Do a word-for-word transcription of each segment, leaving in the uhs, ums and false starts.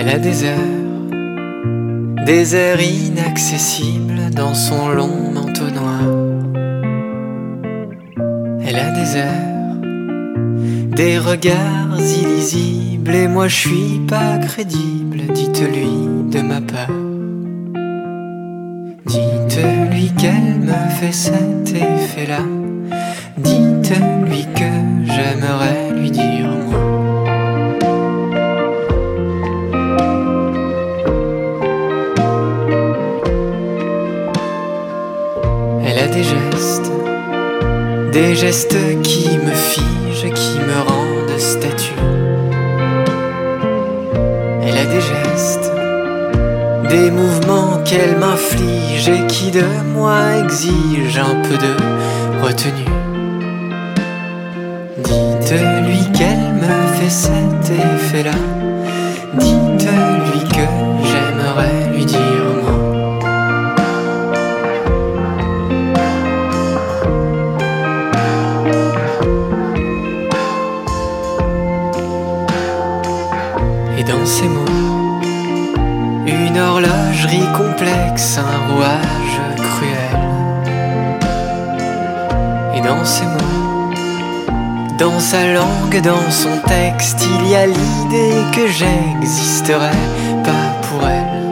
Elle a des airs, des airs inaccessibles dans son long manteau noir. Elle a des airs, des regards illisibles, et moi je suis pas crédible, dites-lui de ma part. Dites-lui qu'elle me fait cet effet-là, dites-lui que j'aimerais lui dire moi. Elle a des gestes, des gestes qui me figent, qui me rendent statue. Elle a des gestes, des mouvements qu'elle m'inflige et qui de moi exigent un peu de retenue. Dites-lui qu'elle me fait cet effet-là, dites-lui que j'aimerais lui dire moi. Et dans ces mots, une horlogerie complexe, un rouage cruel. Et dans ces mots, dans sa langue, dans son texte, il y a l'idée que j'existerais pas pour elle.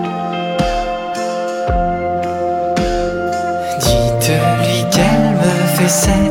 Dites-lui qu'elle me fait cette